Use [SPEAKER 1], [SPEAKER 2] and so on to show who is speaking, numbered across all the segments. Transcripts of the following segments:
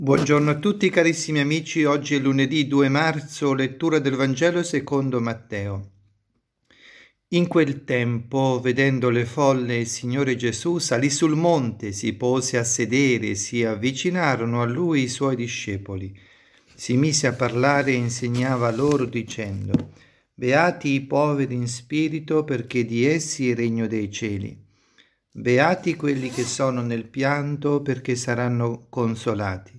[SPEAKER 1] Buongiorno a tutti carissimi amici, oggi è lunedì 2 marzo, lettura del Vangelo secondo Matteo. In quel tempo, vedendo le folle, il Signore Gesù salì sul monte, si pose a sedere, si avvicinarono a lui i suoi discepoli. Si mise a parlare e insegnava loro dicendo: Beati i poveri in spirito, perché di essi è il regno dei cieli. Beati quelli che sono nel pianto, perché saranno consolati.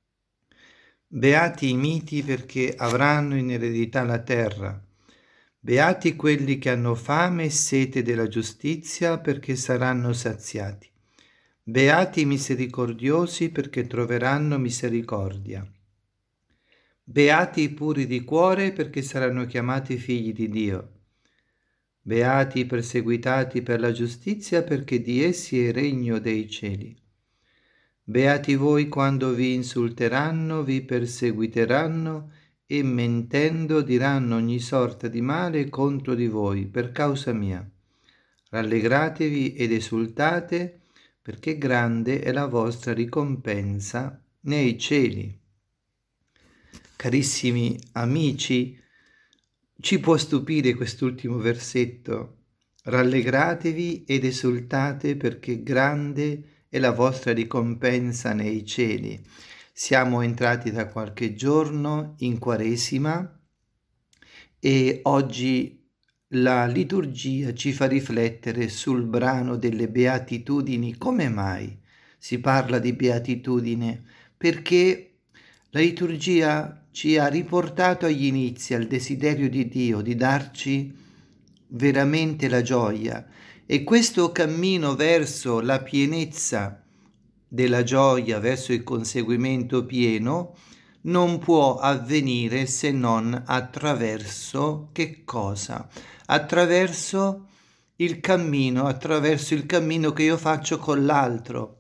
[SPEAKER 1] Beati i miti, perché avranno in eredità la terra. Beati quelli che hanno fame e sete della giustizia, perché saranno saziati. Beati i misericordiosi, perché troveranno misericordia. Beati i puri di cuore, perché saranno chiamati figli di Dio. Beati i perseguitati per la giustizia, perché di essi è il regno dei cieli. Beati voi quando vi insulteranno, vi perseguiteranno e mentendo diranno ogni sorta di male contro di voi per causa mia. Rallegratevi ed esultate, perché grande è la vostra ricompensa nei cieli. Carissimi amici, ci può stupire quest'ultimo versetto. Rallegratevi ed esultate, perché grande è la vostra ricompensa nei cieli. Siamo entrati da qualche giorno in Quaresima e oggi la liturgia ci fa riflettere sul brano delle beatitudini. Come mai si parla di beatitudine? Perché la liturgia ci ha riportato agli inizi, al desiderio di Dio di darci veramente la gioia, e questo cammino verso la pienezza della gioia, verso il conseguimento pieno, non può avvenire se non attraverso che cosa? Attraverso il cammino che io faccio con l'altro.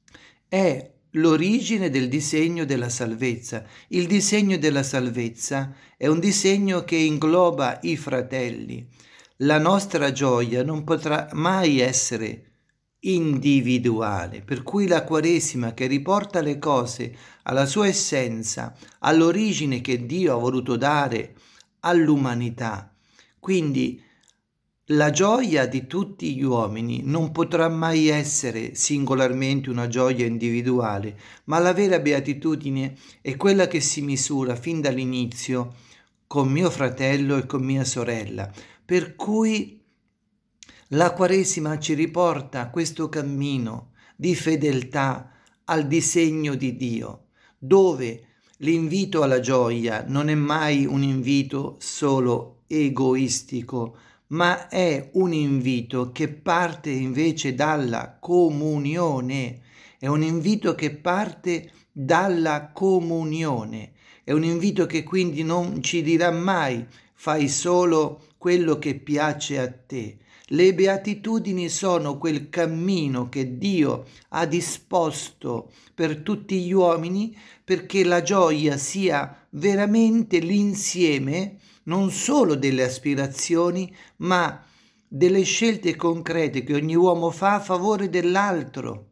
[SPEAKER 1] È l'origine del disegno della salvezza. Il disegno della salvezza è un disegno che ingloba i fratelli. La nostra gioia non potrà mai essere individuale, per cui la Quaresima, che riporta le cose alla sua essenza, all'origine che Dio ha voluto dare all'umanità, quindi la gioia di tutti gli uomini non potrà mai essere singolarmente una gioia individuale, ma la vera beatitudine è quella che si misura fin dall'inizio con mio fratello e con mia sorella, per cui la Quaresima ci riporta a questo cammino di fedeltà al disegno di Dio, dove l'invito alla gioia non è mai un invito solo egoistico, ma è un invito che parte invece dalla comunione, è un invito che parte dalla comunione, è un invito che quindi non ci dirà mai fai solo quello che piace a te. Le beatitudini sono quel cammino che Dio ha disposto per tutti gli uomini, perché la gioia sia veramente l'insieme non solo delle aspirazioni, ma delle scelte concrete che ogni uomo fa a favore dell'altro.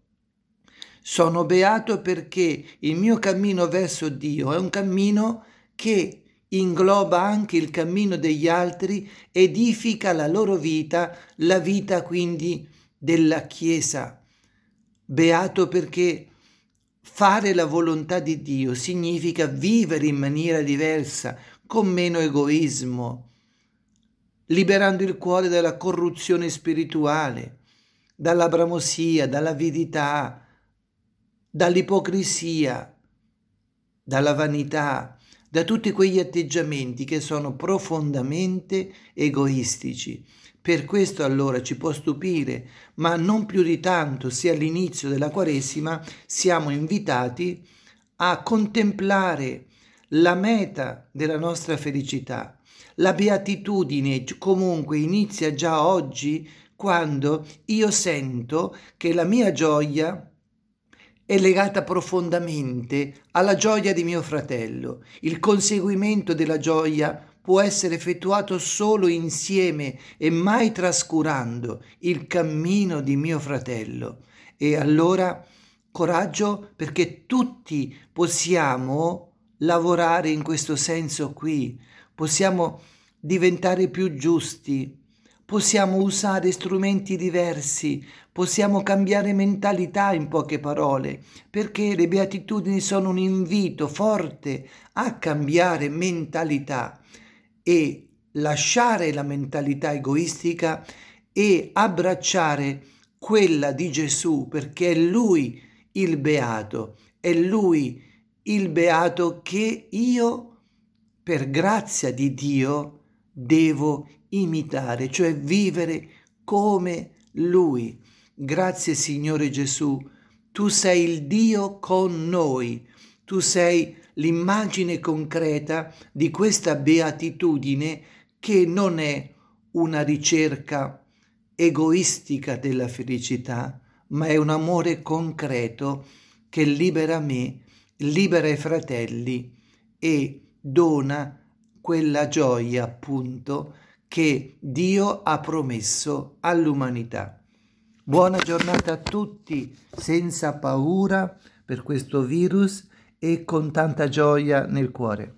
[SPEAKER 1] Sono beato perché il mio cammino verso Dio è un cammino che ingloba anche il cammino degli altri, edifica la loro vita, la vita quindi della Chiesa. Beato perché fare la volontà di Dio significa vivere in maniera diversa, con meno egoismo, liberando il cuore dalla corruzione spirituale, dalla bramosia, dall'avidità, dall'ipocrisia, dalla vanità, da tutti quegli atteggiamenti che sono profondamente egoistici. Per questo allora ci può stupire, ma non più di tanto se all'inizio della Quaresima siamo invitati a contemplare la meta della nostra felicità. La beatitudine comunque inizia già oggi, quando io sento che la mia gioia è legata profondamente alla gioia di mio fratello. Il conseguimento della gioia può essere effettuato solo insieme e mai trascurando il cammino di mio fratello. E allora coraggio perché tutti possiamo lavorare in questo senso qui, possiamo diventare più giusti, possiamo usare strumenti diversi, possiamo cambiare mentalità, in poche parole, perché le beatitudini sono un invito forte a cambiare mentalità e lasciare la mentalità egoistica e abbracciare quella di Gesù, perché è Lui il beato, è Lui il beato che io, per grazia di Dio, devo imitare, cioè vivere come Lui. Grazie Signore Gesù, tu sei il Dio con noi, tu sei l'immagine concreta di questa beatitudine che non è una ricerca egoistica della felicità, ma è un amore concreto che libera me, libera i fratelli e dona quella gioia, appunto, che Dio ha promesso all'umanità. Buona giornata a tutti, senza paura per questo virus e con tanta gioia nel cuore.